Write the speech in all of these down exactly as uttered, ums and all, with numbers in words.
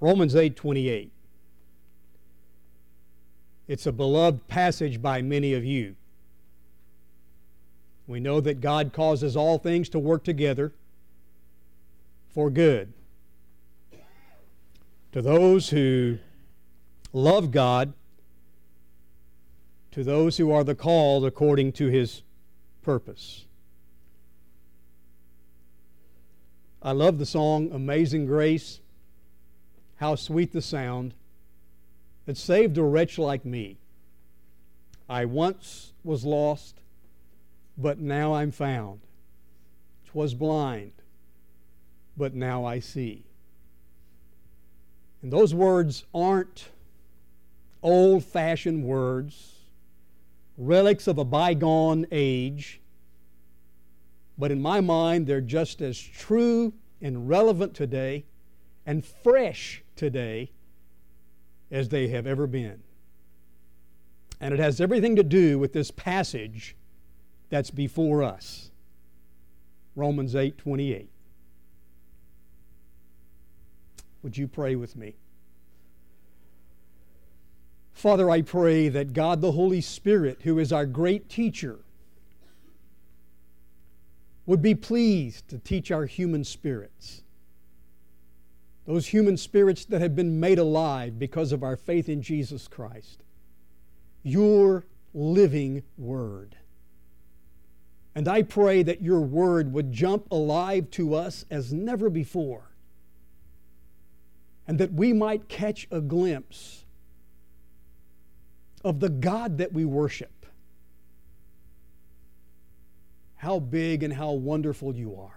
Romans eight twenty-eight. It's a beloved passage by many of you. We know that God causes all things to work together for good to those who love God, to those who are the called according to His purpose. I love the song Amazing Grace. How sweet the sound that saved a wretch like me. I once was lost, but now I'm found. 'Twas blind, but now I see. And those words aren't old-fashioned words, relics of a bygone age, but in my mind they're just as true and relevant today and fresh today as they have ever been. And it has everything to do with this passage that's before us. Romans eight twenty-eight. Would you pray with me? Father, I pray that God the Holy Spirit, who is our great teacher, would be pleased to teach our human spirits. Those human spirits that have been made alive because of our faith in Jesus Christ. Your living Word. And I pray that your Word would jump alive to us as never before. And that we might catch a glimpse of the God that we worship. How big and how wonderful you are.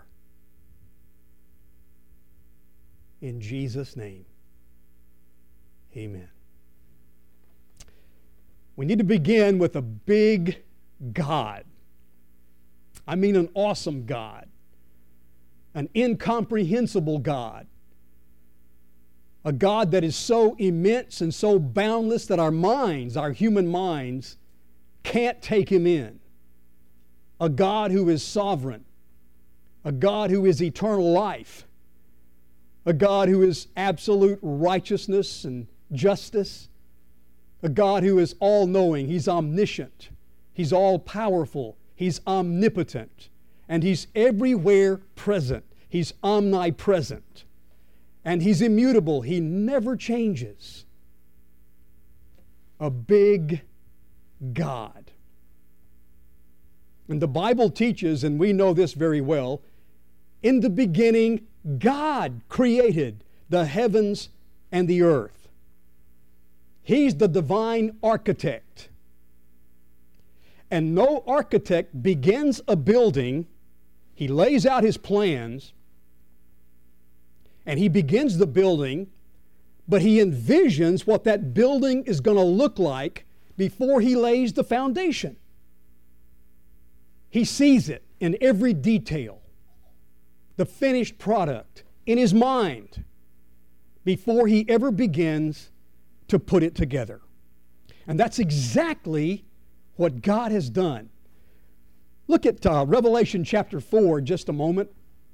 In Jesus' name, amen. We need to begin with a big God. I mean an awesome God. An incomprehensible God. A God that is so immense and so boundless that our minds, our human minds, can't take Him in. A God who is sovereign. A God who is eternal life. A God who is absolute righteousness and justice. A God who is all-knowing. He's omniscient. He's all-powerful. He's omnipotent. And He's everywhere present. He's omnipresent. And He's immutable. He never changes. A big God. And the Bible teaches, and we know this very well, in the beginning, God created the heavens and the earth. He's the divine architect. And no architect begins a building, he lays out his plans, and he begins the building, but he envisions what that building is going to look like before he lays the foundation. He sees it in every detail. The finished product in his mind before he ever begins to put it together. And that's exactly what God has done. Look at uh, Revelation chapter four just a moment.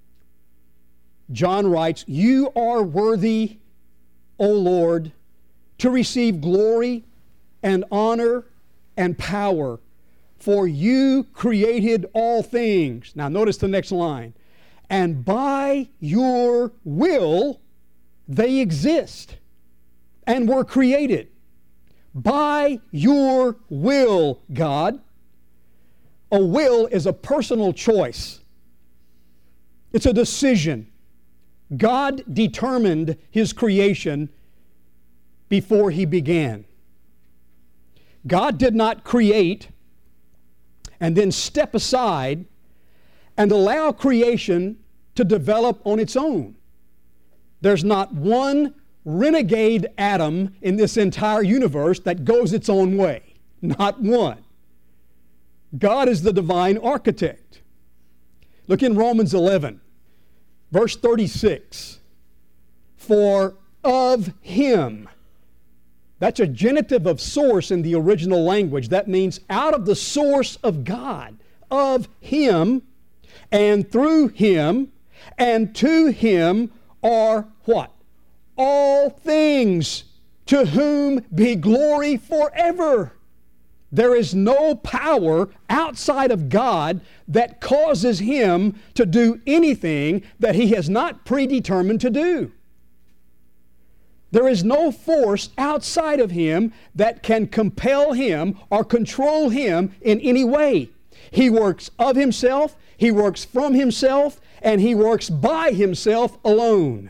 John writes, "You are worthy, O Lord, to receive glory and honor and power, for you created all things." Now notice the next line. "And by your will they exist and were created." By your will, God. A will is a personal choice. It's a decision. God determined His creation before He began. God did not create and then step aside and allow creation to develop on its own. There's not one renegade atom in this entire universe that goes its own way. Not one. God is the divine architect. Look in Romans eleven, verse thirty-six. For of Him. That's a genitive of source in the original language. That means out of the source of God. Of Him, and through Him, and to Him are what? all things, to whom be glory forever. There is no power outside of God that causes Him to do anything that He has not predetermined to do. There is no force outside of Him that can compel Him or control Him in any way. He works of Himself, He works from Himself, and He works by Himself alone.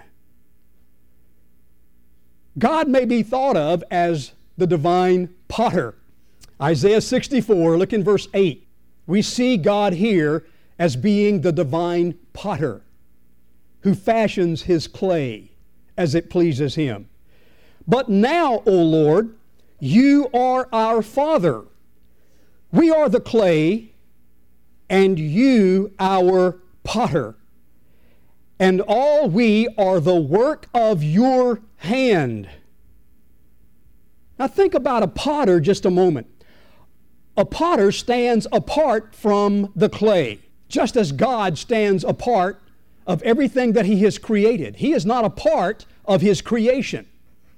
God may be thought of as the divine potter. Isaiah sixty-four, look in verse eight. We see God here as being the divine potter who fashions His clay as it pleases Him. But now, O Lord, You are our Father. We are the clay, and You our potter. And all we are the work of Your hand. Now think about a potter just a moment. A potter stands apart from the clay, just as God stands apart of everything that He has created. He is not a part of His creation.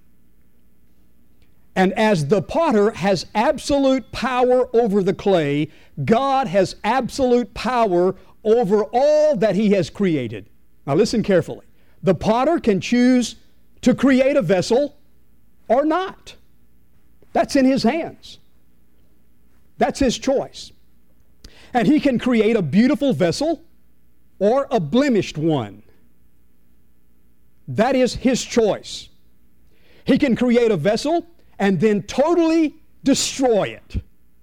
And as the potter has absolute power over the clay, God has absolute power over all that He has created. Now listen carefully. The potter can choose to create a vessel or not. That's in His hands. That's His choice. And He can create a beautiful vessel or a blemished one. That is His choice. He can create a vessel and then totally destroy it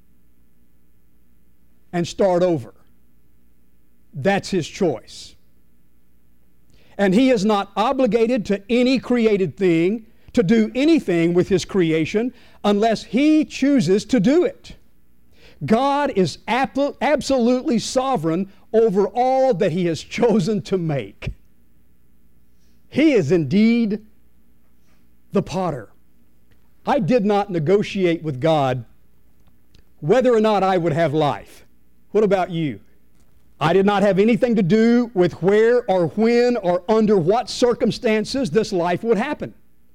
and start over. That's His choice. And He is not obligated to any created thing to do anything with His creation unless He chooses to do it. God is ap- absolutely sovereign over all that He has chosen to make. He is indeed the potter. I did not negotiate with God whether or not I would have life. What about you? I did not have anything to do with where or when or under what circumstances this life would happen.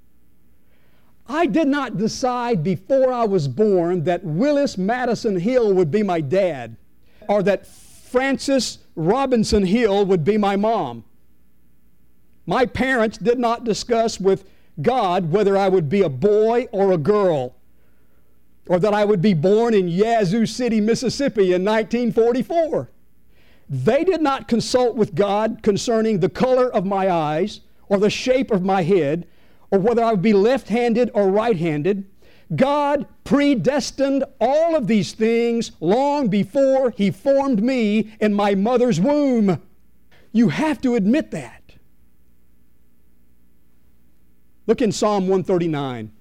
I did not decide before I was born that Willis Madison Hill would be my dad, or that Frances Robinson Hill would be my mom. My parents did not discuss with God whether I would be a boy or a girl, or that I would be born in Yazoo City, Mississippi in nineteen forty-four. They did not consult with God concerning the color of my eyes, or the shape of my head, or whether I would be left-handed or right-handed. God predestined all of these things long before He formed me in my mother's womb. You have to admit that. Look in Psalm one thirty-nine,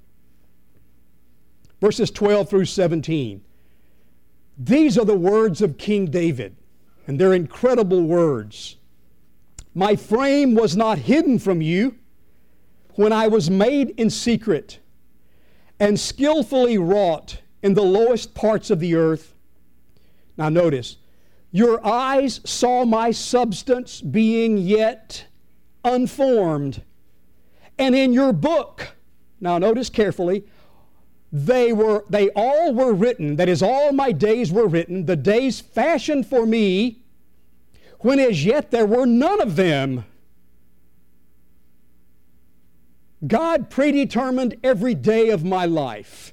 verses twelve through seventeen. These are the words of King David, and they're incredible words. My frame was not hidden from You when I was made in secret and skillfully wrought in the lowest parts of the earth. Now notice, Your eyes saw my substance being yet unformed. And in Your book, now notice carefully, they were, they all were written, that is, all my days were written, the days fashioned for me, when as yet there were none of them. God predetermined every day of my life,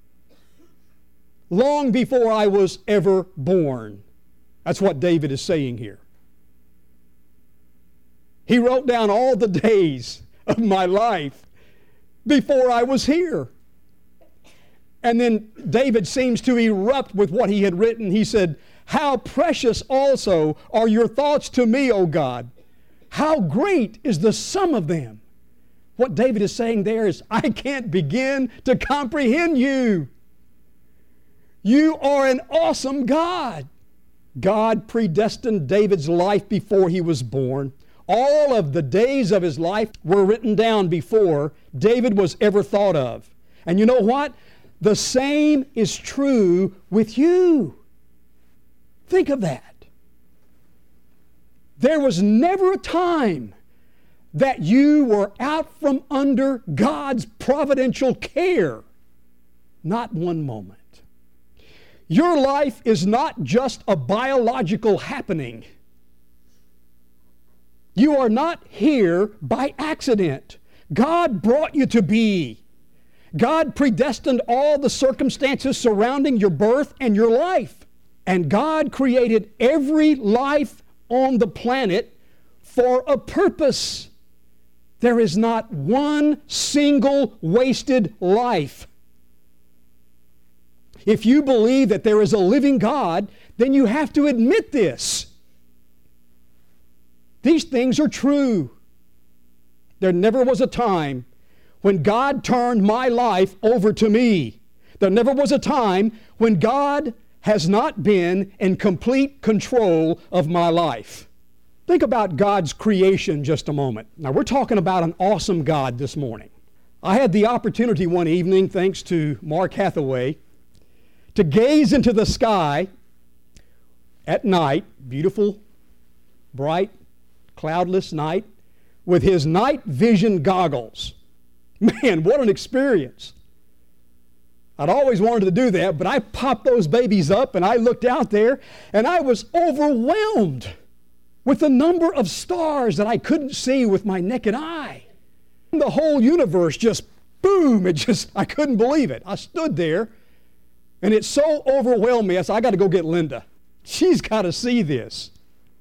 long before I was ever born. That's what David is saying here. He wrote down all the days of my life before I was here. And then David seems to erupt with what he had written. He said, how precious also are Your thoughts to me, O God. How great is the sum of them. What David is saying there is, I can't begin to comprehend You. You are an awesome God. God predestined David's life before he was born. All of the days of his life were written down before David was ever thought of. And you know what? The same is true with you. Think of that. There was never a time that you were out from under God's providential care. Not one moment. Your life is not just a biological happening. You are not here by accident. God brought you to be. God predestined all the circumstances surrounding your birth and your life. And God created every life on the planet for a purpose. There is not one single wasted life. If you believe that there is a living God, then you have to admit this. These things are true. There never was a time when God turned my life over to me. There never was a time when God has not been in complete control of my life. Think about God's creation just a moment. Now, we're talking about an awesome God this morning. I had the opportunity one evening, thanks to Mark Hathaway, to gaze into the sky at night, beautiful, bright, cloudless night, with his night vision goggles. Man, what an experience. I'd always wanted to do that, but I popped those babies up and I looked out there and I was overwhelmed with the number of stars that I couldn't see with my naked eye. The whole universe just, boom, it just, I couldn't believe it. I stood there and it so overwhelmed me. I said, I got to go get Linda. She's got to see this.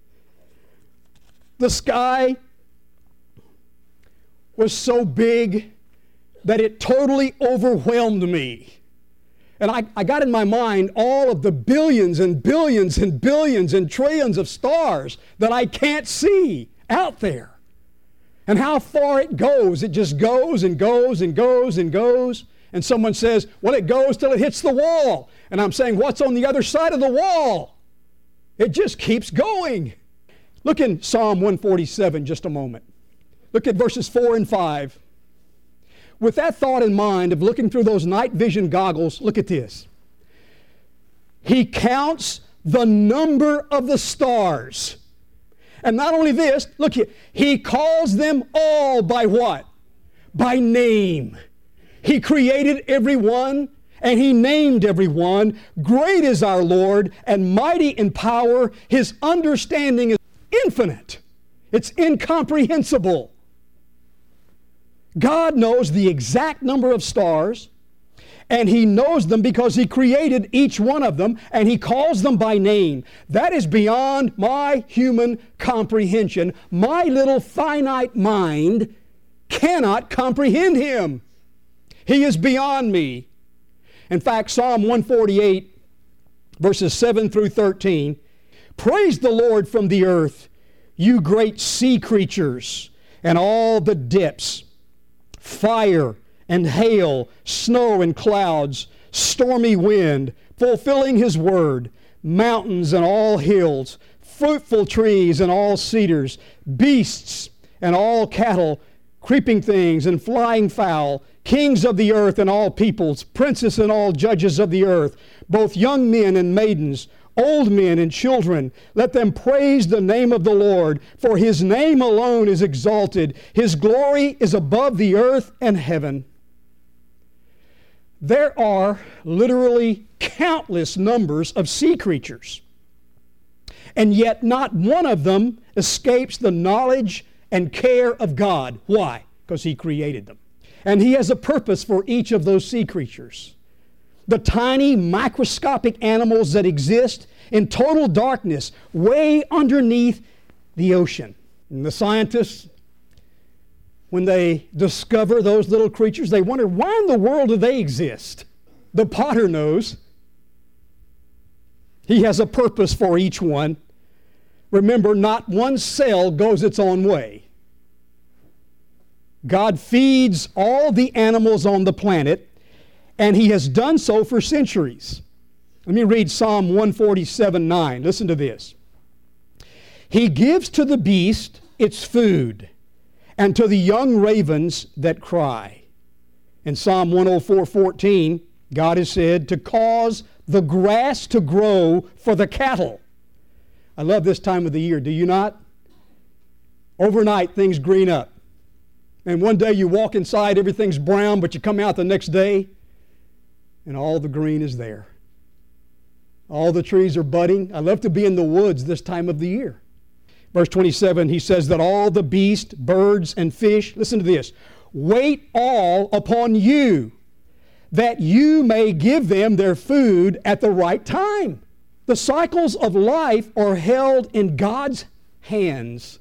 The sky was so big that it totally overwhelmed me. And I, I got in my mind all of the billions and billions and billions and trillions of stars that I can't see out there. And how far it goes. It just goes and goes and goes and goes. And someone says, well, it goes till it hits the wall. And I'm saying, what's on the other side of the wall? It just keeps going. Look in Psalm one forty-seven just a moment. Look at verses four and five. With that thought in mind of looking through those night vision goggles, look at this. He counts the number of the stars. And not only this, look here, he calls them all by what? By name. He created every one, and he named every one. Great is our Lord, and mighty in power. His understanding is infinite. It's incomprehensible. God knows the exact number of stars, and he knows them because he created each one of them, and he calls them by name. That is beyond my human comprehension. My little finite mind cannot comprehend him. He is beyond me. In fact, Psalm one forty-eight, verses seven through thirteen, praise the Lord from the earth, you great sea creatures, and all the depths, fire and hail, snow and clouds, stormy wind, fulfilling his word, mountains and all hills, fruitful trees and all cedars, beasts and all cattle, creeping things and flying fowl, kings of the earth and all peoples, princes and all judges of the earth, both young men and maidens, old men and children, let them praise the name of the Lord, for his name alone is exalted. His glory is above the earth and heaven. There are literally countless numbers of sea creatures, and yet not one of them escapes the knowledge and care of God. Why? Because he created them. And he has a purpose for each of those sea creatures. The tiny microscopic animals that exist in total darkness way underneath the ocean. And the scientists, when they discover those little creatures, they wonder, why in the world do they exist? The potter knows. He has a purpose for each one. Remember, not one cell goes its own way. God feeds all the animals on the planet, and he has done so for centuries. Let me read Psalm one forty-seven, nine. Listen to this. He gives to the beast its food, and to the young ravens that cry. In Psalm one oh four, fourteen, God has said to cause the grass to grow for the cattle. I love this time of the year, do you not? Overnight, things green up. And one day you walk inside, everything's brown, but you come out the next day, and all the green is there. All the trees are budding. I love to be in the woods this time of the year. Verse twenty-seven, he says that all the beasts, birds, and fish, listen to this, wait all upon you, that you may give them their food at the right time. The cycles of life are held in God's hands.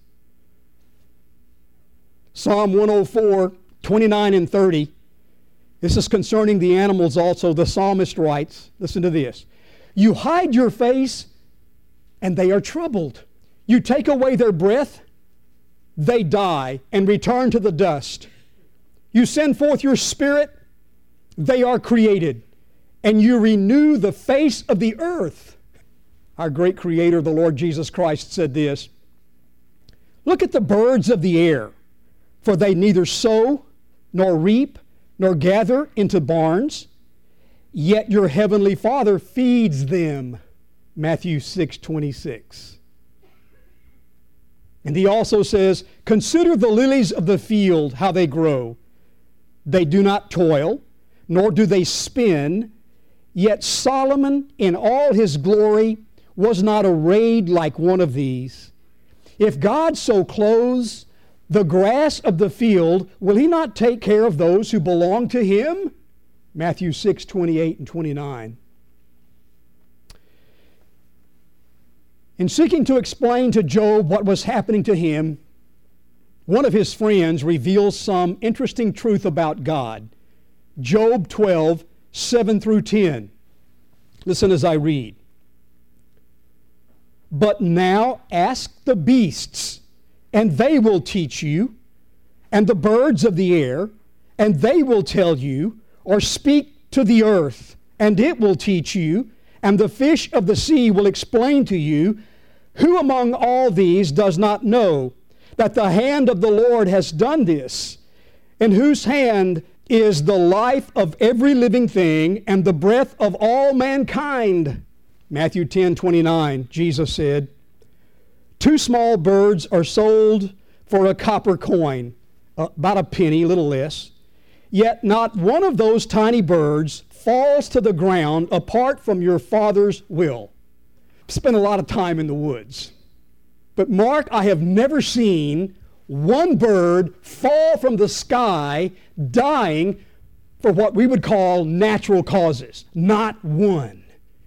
Psalm one oh four, twenty-nine and thirty. This is concerning the animals also. The psalmist writes, listen to this. You hide your face, and they are troubled. You take away their breath, they die and return to the dust. You send forth your spirit, they are created, and you renew the face of the earth. Our great Creator, the Lord Jesus Christ, said this, look at the birds of the air, for they neither sow, nor reap, nor gather into barns, yet your heavenly Father feeds them. Matthew six twenty-six. And he also says, consider the lilies of the field, how they grow. They do not toil, nor do they spin, yet Solomon in all his glory was not arrayed like one of these. If God so clothes the grass of the field, will he not take care of those who belong to him? Matthew six twenty-eight and twenty-nine. In seeking to explain to Job what was happening to him, one of his friends reveals some interesting truth about God. Job twelve, seven through ten. Listen as I read. But now ask the beasts, and they will teach you, and the birds of the air, and they will tell you, or speak to the earth, and it will teach you, and the fish of the sea will explain to you. Who among all these does not know that the hand of the Lord has done this, in whose hand is the life of every living thing and the breath of all mankind? Matthew ten twenty-nine, Jesus said, two small birds are sold for a copper coin, about a penny, a little less. Yet not one of those tiny birds falls to the ground apart from your Father's will. I've spent a lot of time in the woods. But Mark, I have never seen one bird fall from the sky dying for what we would call natural causes. Not one.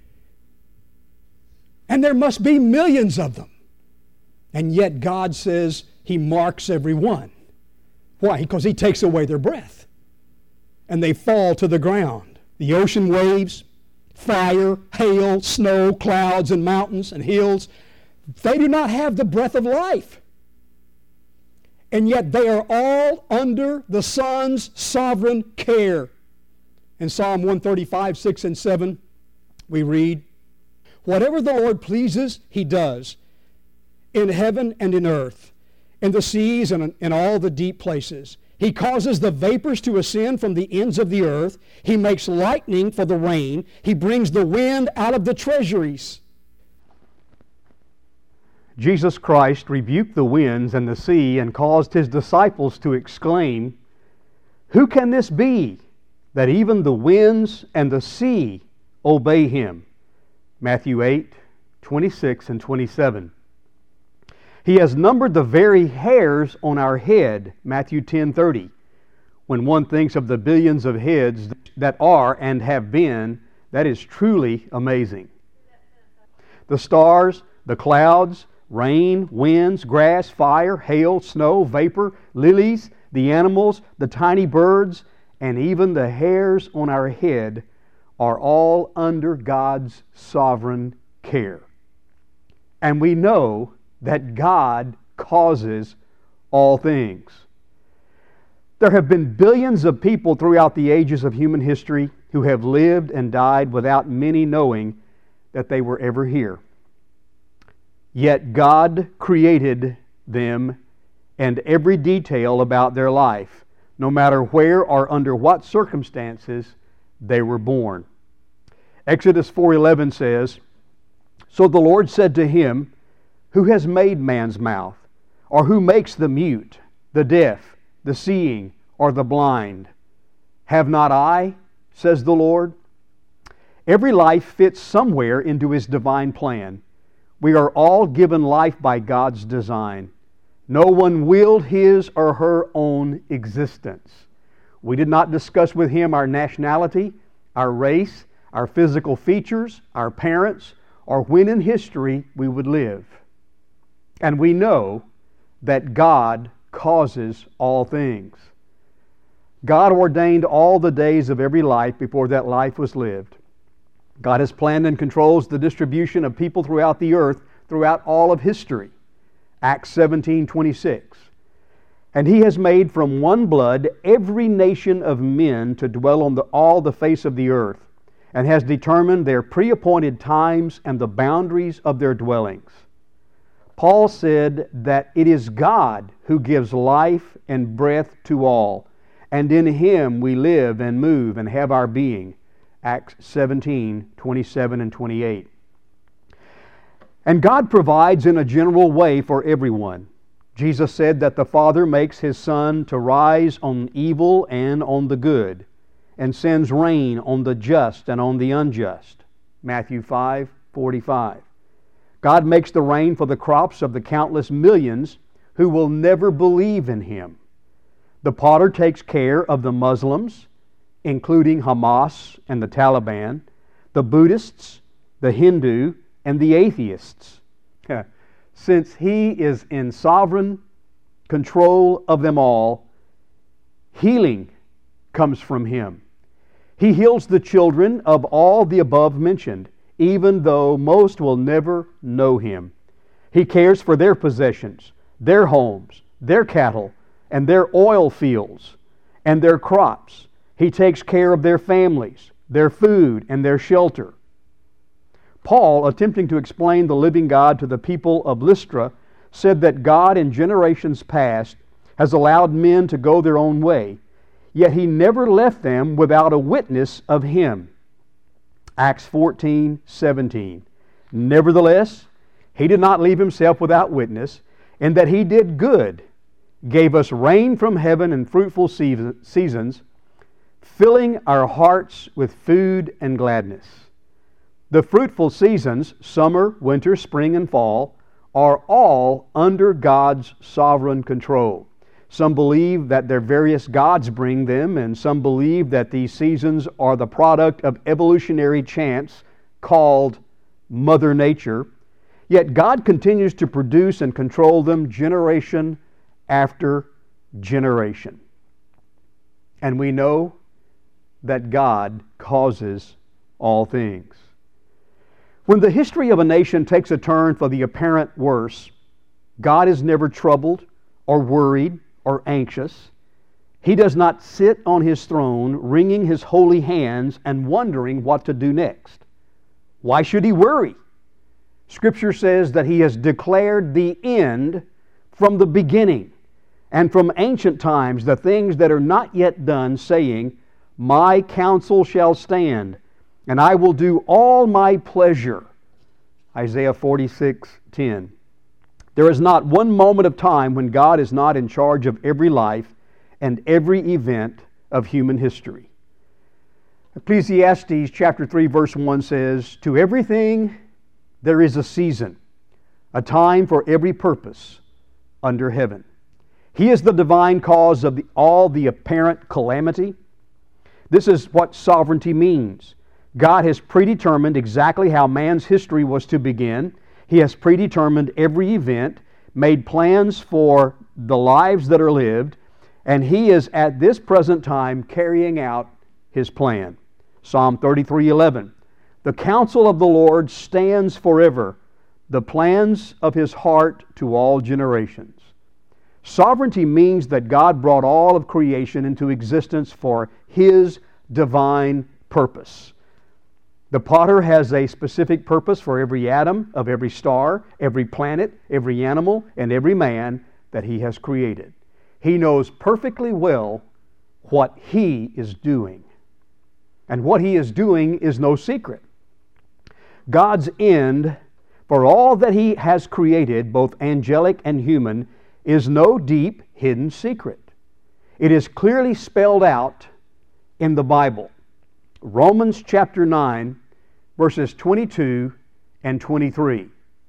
And there must be millions of them. And yet God says he marks every one. Why? Because he takes away their breath. And they fall to the ground. The ocean waves, fire, hail, snow, clouds, and mountains and hills, they do not have the breath of life. And yet they are all under the Son's sovereign care. In Psalm one thirty-five, six and seven, we read, whatever the Lord pleases, he does, in heaven and in earth, in the seas and in all the deep places. He causes the vapors to ascend from the ends of the earth. He makes lightning for the rain. He brings the wind out of the treasuries. Jesus Christ rebuked the winds and the sea and caused his disciples to exclaim, who can this be, that even the winds and the sea obey him? Matthew eight, twenty-six and twenty-seven. He has numbered the very hairs on our head, Matthew ten thirty. When one thinks of the billions of heads that are and have been, that is truly amazing. The stars, the clouds, rain, winds, grass, fire, hail, snow, vapor, lilies, the animals, the tiny birds, and even the hairs on our head are all under God's sovereign care. And we know that God causes all things. There have been billions of people throughout the ages of human history who have lived and died without many knowing that they were ever here. Yet God created them and every detail about their life, no matter where or under what circumstances they were born. Exodus four eleven says, so the Lord said to him, who has made man's mouth? Or who makes the mute, the deaf, the seeing, or the blind. Have not I, says the Lord? Every life fits somewhere into His divine plan. We are all given life by God's design. No one willed his or her own existence. We did not discuss with Him our nationality, our race, our physical features, our parents, or when in history we would live. And we know that God causes all things. God ordained all the days of every life before that life was lived. God has planned and controls the distribution of people throughout the earth throughout all of history. Acts seventeen twenty-six. And He has made from one blood every nation of men to dwell on the, all the face of the earth, and has determined their pre-appointed times and the boundaries of their dwellings. Paul said that it is God who gives life and breath to all, and in Him we live and move and have our being. Acts seventeen twenty-seven and twenty-eight. And God provides in a general way for everyone. Jesus said that the Father makes His sun to rise on evil and on the good, and sends rain on the just and on the unjust. Matthew five forty-five. God makes the rain for the crops of the countless millions who will never believe in Him. The potter takes care of the Muslims, including Hamas and the Taliban, the Buddhists, the Hindu, and the atheists. Since He is in sovereign control of them all, healing comes from Him. He heals the children of all the above mentioned, even though most will never know Him. He cares for their possessions, their homes, their cattle, and their oil fields, and their crops. He takes care of their families, their food, and their shelter. Paul, attempting to explain the living God to the people of Lystra, said that God in generations past has allowed men to go their own way, yet He never left them without a witness of Him. Acts fourteen seventeen. Nevertheless, He did not leave Himself without witness, in that He did good, gave us rain from heaven and fruitful seasons, filling our hearts with food and gladness. The fruitful seasons, summer, winter, spring, and fall, are all under God's sovereign control. Some believe that their various gods bring them, and some believe that these seasons are the product of evolutionary chance called Mother Nature. Yet God continues to produce and control them generation after generation. And we know that God causes all things. When the history of a nation takes a turn for the apparent worse, God is never troubled or worried or anxious. He does not sit on His throne wringing His holy hands and wondering what to do next. Why should He worry? Scripture says that He has declared the end from the beginning, and from ancient times the things that are not yet done, saying, My counsel shall stand, and I will do all my pleasure. Isaiah forty-six ten. There is not one moment of time when God is not in charge of every life and every event of human history. Ecclesiastes chapter three verse one says, To everything there is a season, a time for every purpose under heaven. He is the divine cause of the, all the apparent calamity. This is what sovereignty means. God has predetermined exactly how man's history was to begin. He has predetermined every event, made plans for the lives that are lived, and He is at this present time carrying out His plan. Psalm thirty-three eleven. The counsel of the Lord stands forever, the plans of His heart to all generations. Sovereignty means that God brought all of creation into existence for His divine purpose. The potter has a specific purpose for every atom of every star, every planet, every animal, and every man that He has created. He knows perfectly well what He is doing. And what He is doing is no secret. God's end for all that He has created, both angelic and human, is no deep, hidden secret. It is clearly spelled out in the Bible. Romans chapter nine, verses twenty-two and twenty-three.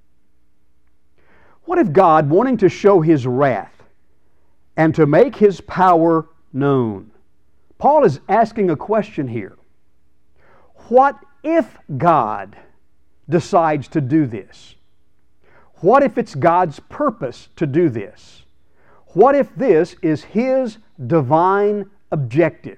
What if God, wanting to show His wrath and to make His power known? Paul is asking a question here. What if God decides to do this? What if it's God's purpose to do this? What if this is His divine objective?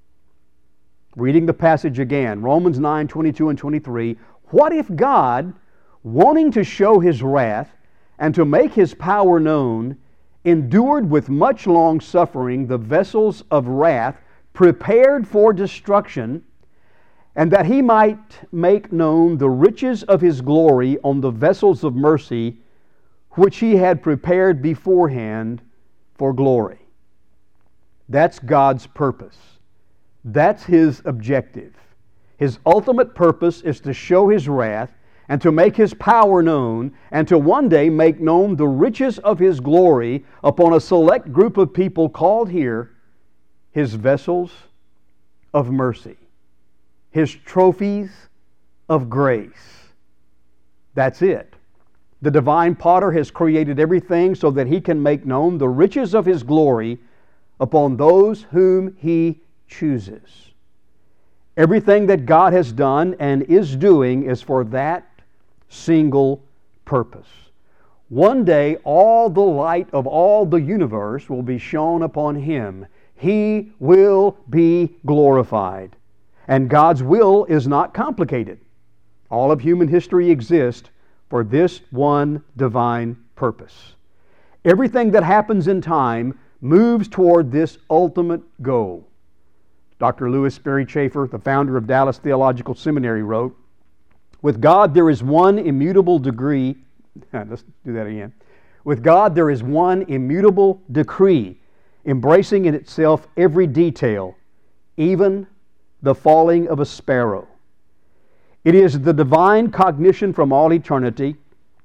Reading the passage again, Romans nine, twenty-two and twenty-three. What if God, wanting to show His wrath and to make His power known, endured with much long suffering the vessels of wrath prepared for destruction, and that He might make known the riches of His glory on the vessels of mercy, which He had prepared beforehand for glory? That's God's purpose. That's His objective. His ultimate purpose is to show His wrath and to make His power known, and to one day make known the riches of His glory upon a select group of people called here His vessels of mercy, His trophies of grace. That's it. The divine potter has created everything so that He can make known the riches of His glory upon those whom He chooses. Everything that God has done and is doing is for that single purpose. One day, all the light of all the universe will be shone upon Him. He will be glorified. And God's will is not complicated. All of human history exists for this one divine purpose. Everything that happens in time moves toward this ultimate goal. Doctor Lewis Sperry Chafer, the founder of Dallas Theological Seminary, wrote, "With God there is one immutable degree," let's do that again. "With God there is one immutable decree, embracing in itself every detail, even the falling of a sparrow. It is the divine cognition from all eternity.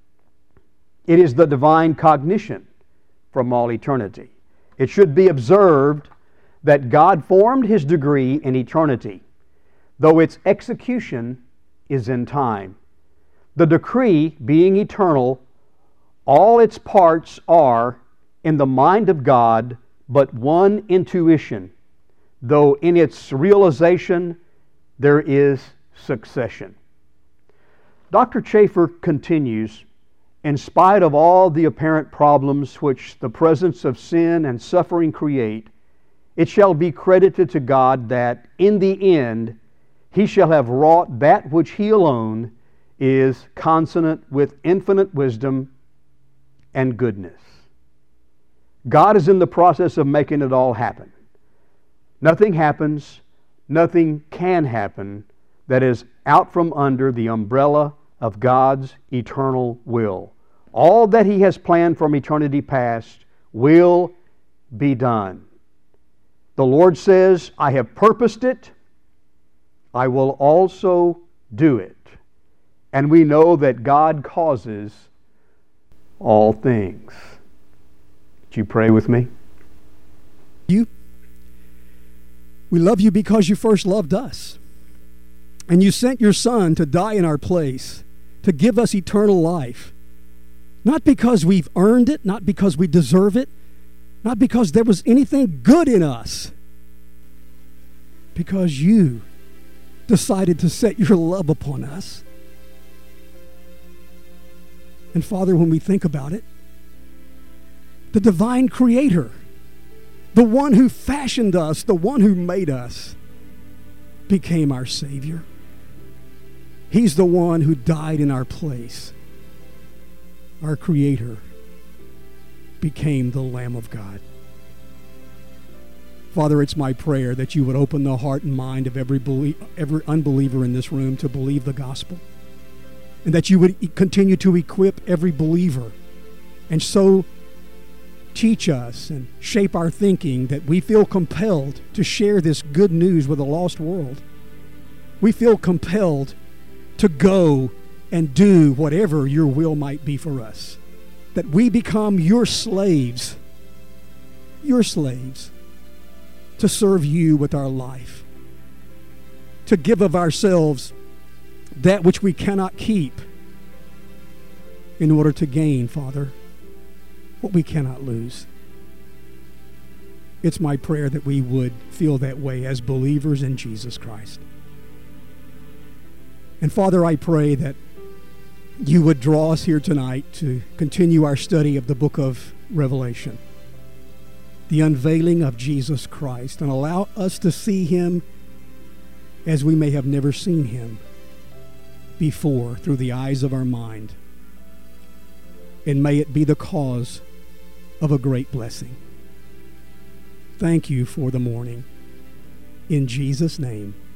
It is the divine cognition from all eternity. It should be observed that God formed His decree in eternity, though its execution is in time. The decree being eternal, all its parts are, in the mind of God, but one intuition, though in its realization there is succession." Doctor Chafer continues, "In spite of all the apparent problems which the presence of sin and suffering create, it shall be credited to God that in the end He shall have wrought that which He alone is consonant with infinite wisdom and goodness." God is in the process of making it all happen. Nothing happens, nothing can happen that is out from under the umbrella of God's eternal will. All that He has planned from eternity past will be done. The Lord says, "I have purposed it, I will also do it." And we know that God causes all things. Would you pray with me? You, we love You because You first loved us. And You sent Your Son to die in our place, to give us eternal life. Not because we've earned it, not because we deserve it, not because there was anything good in us. Because You decided to set Your love upon us. And Father, when we think about it, the divine Creator, the one who fashioned us, the one who made us, became our Savior. He's the one who died in our place. Our Creator became the Lamb of God. Father, it's my prayer that You would open the heart and mind of every belie- every unbeliever in this room to believe the gospel, and that You would e- continue to equip every believer, and so teach us and shape our thinking that we feel compelled to share this good news with a lost world. We feel compelled to go and do whatever Your will might be for us. That we become Your slaves, Your slaves, to serve you with our life, to give of ourselves that which we cannot keep in order to gain, Father, what we cannot lose. It's my prayer that we would feel that way as believers in Jesus Christ. And Father, I pray that you would draw us here tonight to continue our study of the book of Revelation, the unveiling of Jesus Christ, and allow us to see him as we may have never seen him before through the eyes of our mind. And may it be the cause of a great blessing. Thank you for the morning. In Jesus' name,